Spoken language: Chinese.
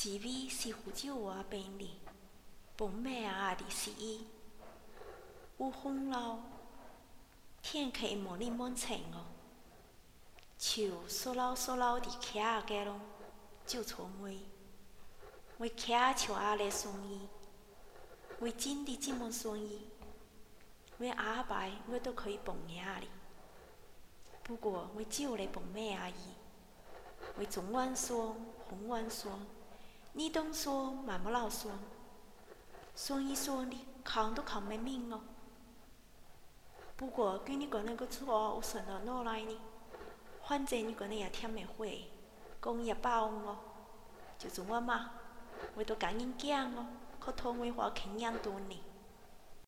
几位是胡椒啊便利，本妹啊的是伊，有风浪，天气无你满晴哦，树缩老伫徛啊个咯，就从我徛像阿来顺伊，我真的这么顺伊，我阿爸我都可以蹦伢哩，不过我就来蹦妹而已，我中晚说，红晚说。你东说买不老说，说一说你扛都扛没命哦。不过跟你讲那个错，我算到哪来呢？反正你讲那也听没会，讲也包哦，就中我嘛，我都赶紧讲哦，可托我话肯养多呢。